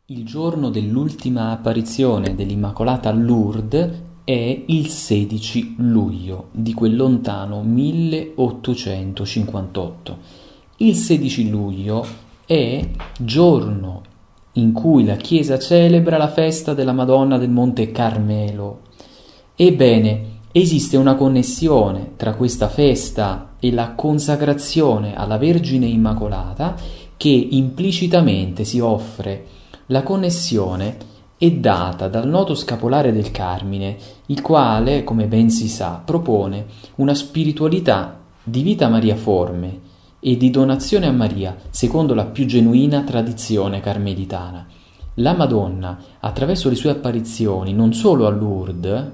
Il giorno dell'ultima apparizione dell'Immacolata a Lourdes è il 16 luglio di quel lontano 1858. Il 16 luglio è giorno in cui la Chiesa celebra la festa della Madonna del Monte Carmelo. Ebbene, esiste una connessione tra questa festa e la consacrazione alla Vergine Immacolata che implicitamente si offre. La connessione è data dal noto scapolare del Carmine, il quale, come ben si sa, propone una spiritualità di vita mariaforme e di donazione a Maria, secondo la più genuina tradizione carmelitana. La Madonna, attraverso le sue apparizioni, non solo a Lourdes,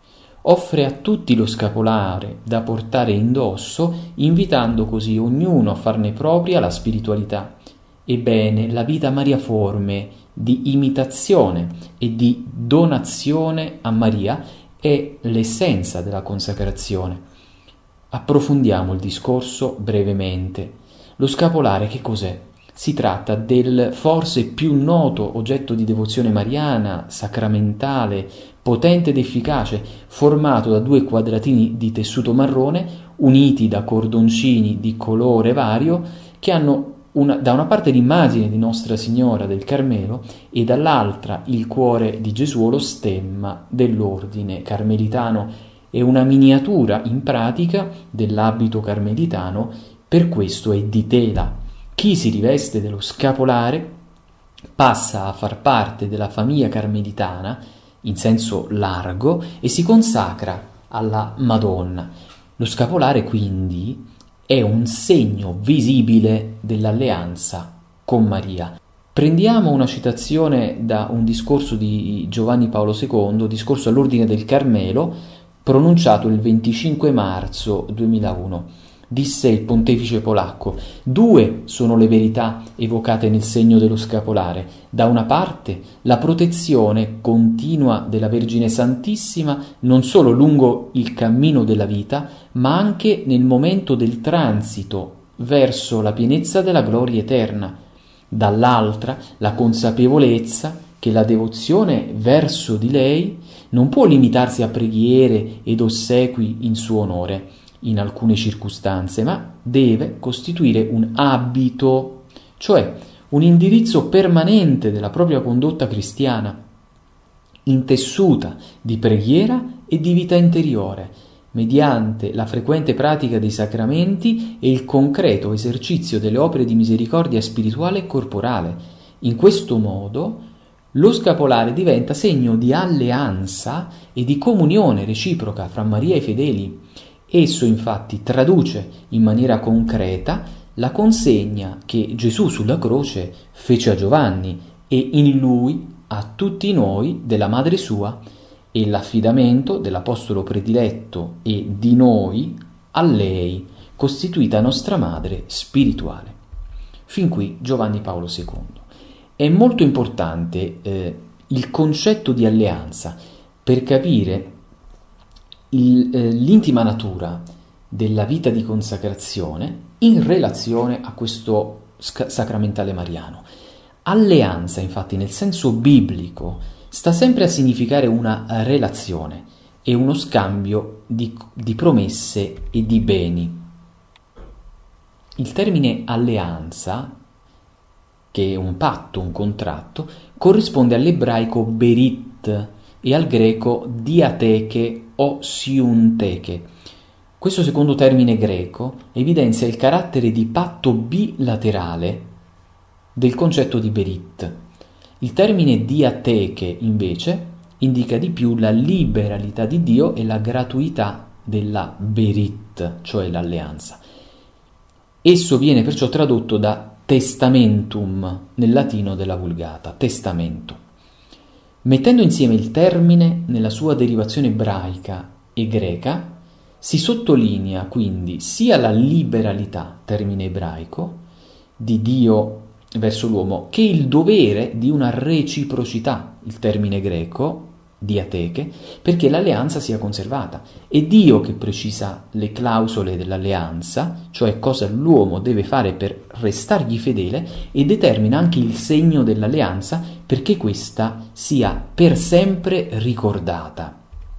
offre a tutti lo scapolare da portare indosso, invitando così ognuno a farne propria la spiritualità. Ebbene, la vita mariaforme di imitazione e di donazione a Maria è l'essenza della consacrazione. Approfondiamo il discorso brevemente. Lo scapolare che cos'è? Si tratta del forse più noto oggetto di devozione mariana, sacramentale, potente ed efficace, formato da due quadratini di tessuto marrone uniti da cordoncini di colore vario che hanno da una parte l'immagine di Nostra Signora del Carmelo e dall'altra il cuore di Gesù, lo stemma dell'ordine carmelitano. È una miniatura in pratica dell'abito carmelitano, per questo è di tela. Chi si riveste dello scapolare passa a far parte della famiglia carmelitana in senso largo e si consacra alla Madonna. Lo scapolare quindi è un segno visibile dell'alleanza con Maria. Prendiamo una citazione da un discorso di Giovanni Paolo II, discorso all'Ordine del Carmelo, pronunciato il 25 marzo 2001. Disse il pontefice polacco: due sono le verità evocate nel segno dello scapolare. Da una parte la protezione continua della Vergine Santissima non solo lungo il cammino della vita, ma anche nel momento del transito verso la pienezza della gloria eterna. Dall'altra la consapevolezza che la devozione verso di lei non può limitarsi a preghiere ed ossequi in suo onore in alcune circostanze, ma deve costituire un abito, cioè un indirizzo permanente della propria condotta cristiana, intessuta di preghiera e di vita interiore, mediante la frequente pratica dei sacramenti e il concreto esercizio delle opere di misericordia spirituale e corporale. In questo modo lo scapolare diventa segno di alleanza e di comunione reciproca fra Maria e i fedeli. Esso infatti traduce in maniera concreta la consegna che Gesù sulla croce fece a Giovanni e in lui a tutti noi della madre sua e l'affidamento dell'apostolo prediletto e di noi a lei, costituita nostra madre spirituale. Fin qui Giovanni Paolo II. È molto importante il concetto di alleanza per capire l'intima natura della vita di consacrazione in relazione a questo sacramentale mariano. Alleanza, infatti, nel senso biblico, sta sempre a significare una relazione e uno scambio di promesse e di beni. Il termine alleanza, che è un patto, un contratto, corrisponde all'ebraico berit e al greco diateche o siunteche. Questo secondo termine greco evidenzia il carattere di patto bilaterale del concetto di berit. Il termine diateche, invece, indica di più la liberalità di Dio e la gratuità della berit, cioè l'alleanza. Esso viene perciò tradotto da testamentum nel latino della Vulgata, testamento. Mettendo insieme il termine nella sua derivazione ebraica e greca, si sottolinea quindi sia la liberalità, termine ebraico, di Dio verso l'uomo, che il dovere di una reciprocità, il termine greco, diateche, perché l'alleanza sia conservata. È Dio che precisa le clausole dell'alleanza, cioè cosa l'uomo deve fare per restargli fedele, e determina anche il segno dell'alleanza perché questa sia per sempre ricordata.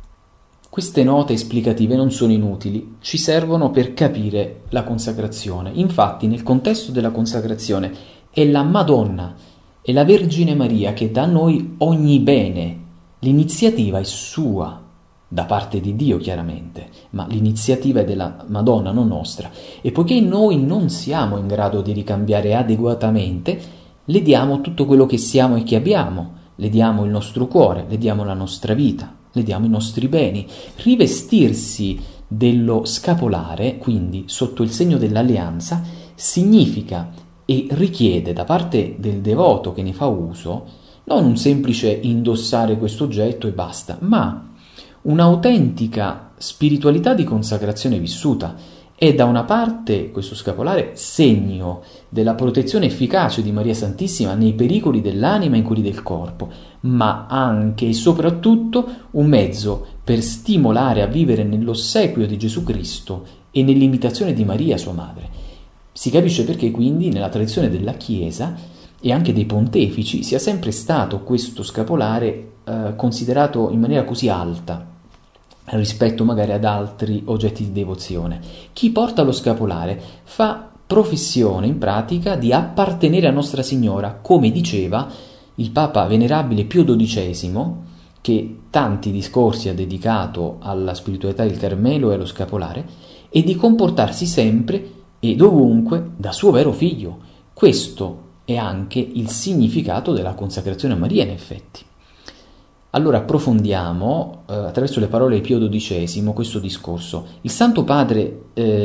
Queste note esplicative non sono inutili, ci servono per capire la consacrazione. Infatti, nel contesto della consacrazione è la Madonna e la Vergine Maria che dà a noi ogni bene. L'iniziativa è sua, da parte di Dio chiaramente, ma l'iniziativa è della Madonna, non nostra. E poiché noi non siamo in grado di ricambiare adeguatamente, le diamo tutto quello che siamo e che abbiamo, le diamo il nostro cuore, le diamo la nostra vita, le diamo i nostri beni. Rivestirsi dello scapolare, quindi sotto il segno dell'alleanza, significa e richiede da parte del devoto che ne fa uso non un semplice indossare questo oggetto e basta, ma un'autentica spiritualità di consacrazione vissuta. È da una parte questo scapolare segno della protezione efficace di Maria Santissima nei pericoli dell'anima e in quelli del corpo, ma anche e soprattutto un mezzo per stimolare a vivere nell'ossequio di Gesù Cristo e nell'imitazione di Maria, sua madre. Si capisce perché quindi nella tradizione della Chiesa e anche dei pontefici sia sempre stato questo scapolare considerato in maniera così alta rispetto magari ad altri oggetti di devozione. Chi porta lo scapolare fa professione in pratica di appartenere a Nostra Signora, come diceva il Papa Venerabile Pio XII, che tanti discorsi ha dedicato alla spiritualità del Carmelo e allo scapolare, e di comportarsi sempre e dovunque da suo vero figlio. Questo è anche il significato della consacrazione a Maria, in effetti. Allora approfondiamo attraverso le parole di Pio XII questo discorso. Il Santo Padre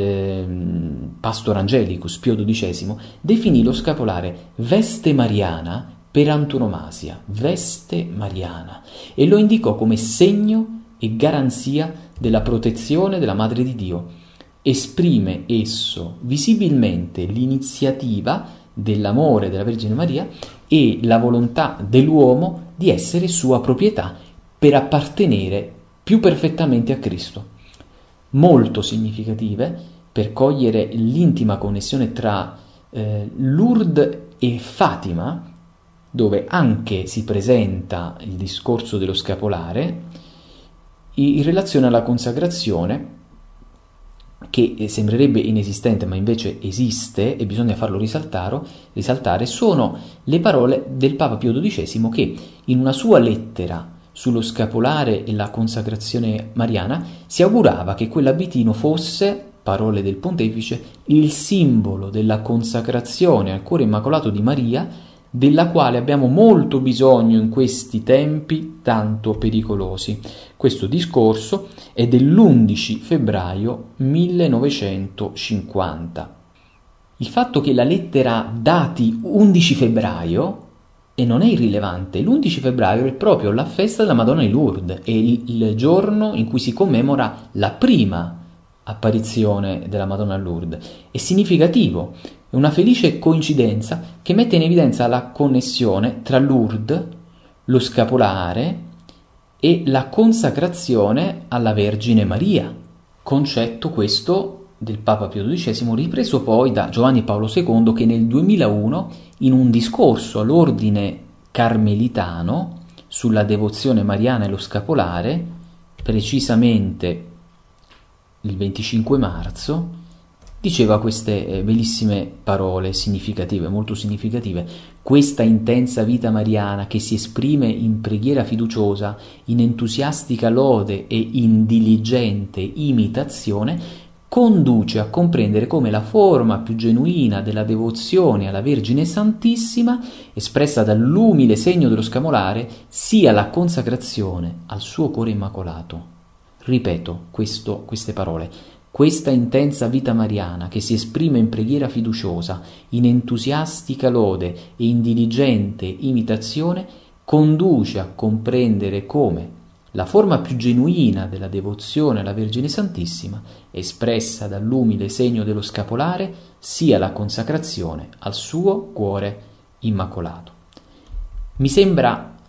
Pastor Angelicus Pio XII definì lo scapolare veste mariana per antonomasia, veste mariana, e lo indicò come segno e garanzia della protezione della Madre di Dio. Esprime esso visibilmente l'iniziativa dell'amore della Vergine Maria e la volontà dell'uomo di essere sua proprietà per appartenere più perfettamente a Cristo. Molto significative per cogliere l'intima connessione tra Lourdes e Fatima, dove anche si presenta il discorso dello scapolare in relazione alla consacrazione, che sembrerebbe inesistente ma invece esiste e bisogna farlo risaltare, sono le parole del Papa Pio XII che in una sua lettera sullo scapolare e la consacrazione mariana si augurava che quell'abitino fosse, parole del pontefice, il simbolo della consacrazione al cuore immacolato di Maria, della quale abbiamo molto bisogno in questi tempi tanto pericolosi. Questo discorso è dell'11 febbraio 1950. Il fatto che la lettera dati 11 febbraio, e non è irrilevante, l'11 febbraio è proprio la festa della Madonna di Lourdes, è il giorno in cui si commemora la prima apparizione della Madonna a Lourdes. È significativo, è una felice coincidenza che mette in evidenza la connessione tra Lourdes, lo scapolare e la consacrazione alla Vergine Maria, concetto questo del Papa Pio XII ripreso poi da Giovanni Paolo II, che nel 2001 in un discorso all'ordine carmelitano sulla devozione mariana e lo scapolare, precisamente il 25 marzo, diceva queste bellissime parole significative, molto significative. Questa intensa vita mariana che si esprime in preghiera fiduciosa, in entusiastica lode e in diligente imitazione, conduce a comprendere come la forma più genuina della devozione alla Vergine Santissima, espressa dall'umile segno dello scapolare, sia la consacrazione al suo cuore immacolato. Ripeto queste parole. Questa intensa vita mariana che si esprime in preghiera fiduciosa, in entusiastica lode e in diligente imitazione, conduce a comprendere come la forma più genuina della devozione alla Vergine Santissima, espressa dall'umile segno dello scapolare, sia la consacrazione al suo cuore immacolato. Mi sembra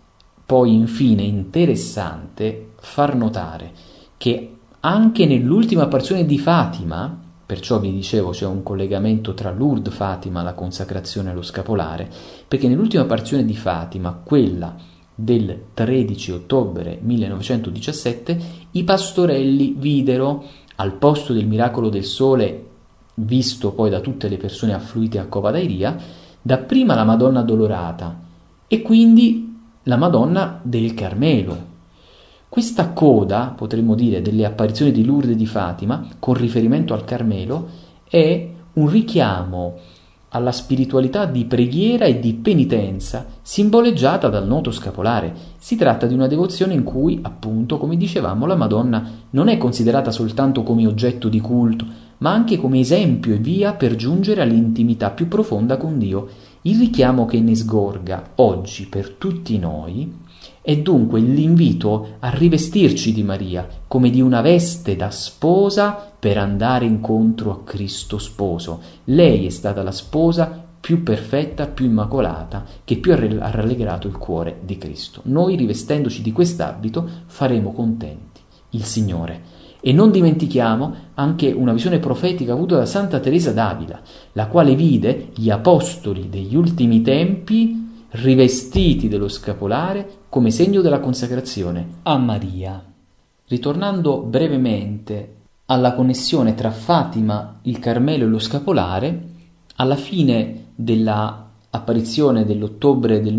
poi infine interessante far notare che anche nell'ultima apparizione di Fatima, perciò vi dicevo c'è un collegamento tra Lourdes, Fatima, la consacrazione e lo scapolare, perché nell'ultima apparizione di Fatima, quella del 13 ottobre 1917, i pastorelli videro, al posto del miracolo del sole visto poi da tutte le persone affluite a Cova d'Airia, dapprima la Madonna Addolorata e quindi la Madonna del Carmelo. Questa coda, potremmo dire, delle apparizioni di Lourdes e di Fatima, con riferimento al Carmelo, è un richiamo alla spiritualità di preghiera e di penitenza, simboleggiata dal noto scapolare. Si tratta di una devozione in cui, appunto, come dicevamo, la Madonna non è considerata soltanto come oggetto di culto, ma anche come esempio e via per giungere all'intimità più profonda con Dio. Il richiamo che ne sgorga oggi per tutti noi è dunque l'invito a rivestirci di Maria come di una veste da sposa per andare incontro a Cristo sposo. Lei è stata la sposa più perfetta, più immacolata, che più ha rallegrato il cuore di Cristo. Noi, rivestendoci di quest'abito, faremo contenti il Signore. E non dimentichiamo anche una visione profetica avuta da Santa Teresa d'Avila, la quale vide gli apostoli degli ultimi tempi rivestiti dello scapolare come segno della consacrazione a Maria. Ritornando brevemente alla connessione tra Fatima, il Carmelo e lo scapolare, alla fine della apparizione dell'ottobre del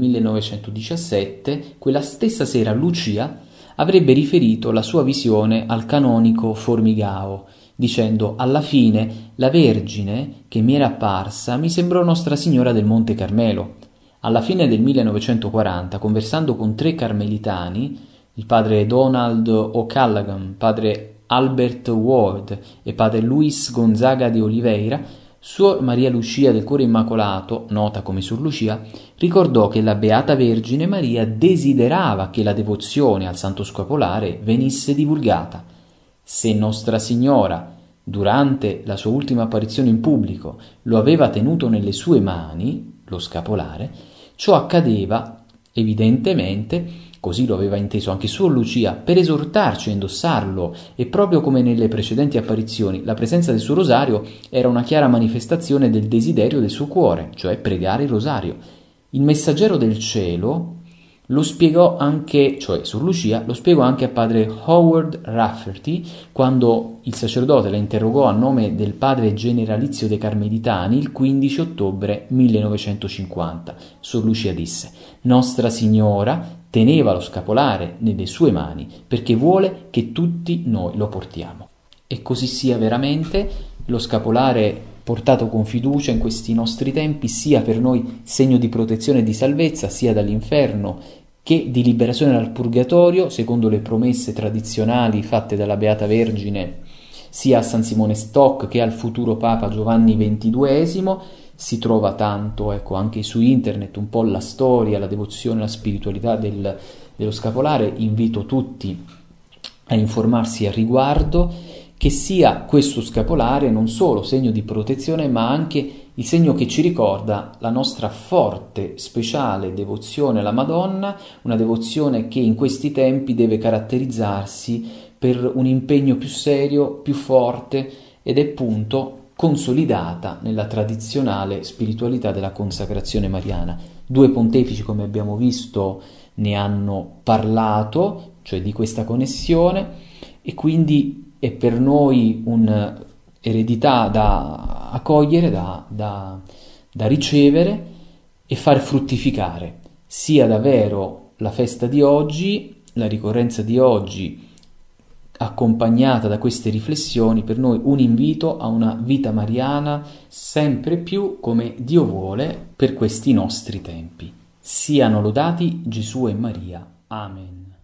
1917, quella stessa sera Lucia avrebbe riferito la sua visione al canonico Formigao, dicendo: alla fine la Vergine che mi era apparsa mi sembrò Nostra Signora del Monte Carmelo. Alla fine del 1940, conversando con 3 carmelitani, il padre Donald O'Callaghan, padre Albert Ward e padre Luis Gonzaga de Oliveira, Suor Maria Lucia del Cuore Immacolato, nota come Suor Lucia, ricordò che la Beata Vergine Maria desiderava che la devozione al Santo Scapolare venisse divulgata. Se Nostra Signora, durante la sua ultima apparizione in pubblico, lo aveva tenuto nelle sue mani, lo scapolare, ciò accadeva evidentemente, così lo aveva inteso anche Suor Lucia, per esortarci a indossarlo, e proprio come nelle precedenti apparizioni, la presenza del suo rosario era una chiara manifestazione del desiderio del suo cuore, cioè pregare il rosario. Il messaggero del cielo lo spiegò anche, cioè Suor Lucia, lo spiegò anche a padre Howard Rafferty quando il sacerdote la interrogò a nome del padre generalizio dei Carmelitani il 15 ottobre 1950. Suor Lucia disse: Nostra Signora teneva lo scapolare nelle sue mani perché vuole che tutti noi lo portiamo. E così sia veramente. Lo scapolare portato con fiducia in questi nostri tempi sia per noi segno di protezione e di salvezza, sia dall'inferno che di liberazione dal purgatorio, secondo le promesse tradizionali fatte dalla Beata Vergine sia a San Simone Stock che al futuro Papa Giovanni XXII. Si trova tanto, anche su internet, un po' la storia, la devozione, la spiritualità dello scapolare. Invito tutti a informarsi al riguardo, che sia questo scapolare non solo segno di protezione, ma anche il segno che ci ricorda la nostra forte, speciale devozione alla Madonna, una devozione che in questi tempi deve caratterizzarsi per un impegno più serio, più forte, ed è appunto consolidata nella tradizionale spiritualità della consacrazione mariana. 2 pontefici, come abbiamo visto, ne hanno parlato, cioè di questa connessione, e quindi è per noi un'eredità da accogliere, da ricevere e far fruttificare, sia davvero la festa di oggi, la ricorrenza di oggi, accompagnata da queste riflessioni, per noi un invito a una vita mariana sempre più come Dio vuole per questi nostri tempi. Siano lodati Gesù e Maria. Amen.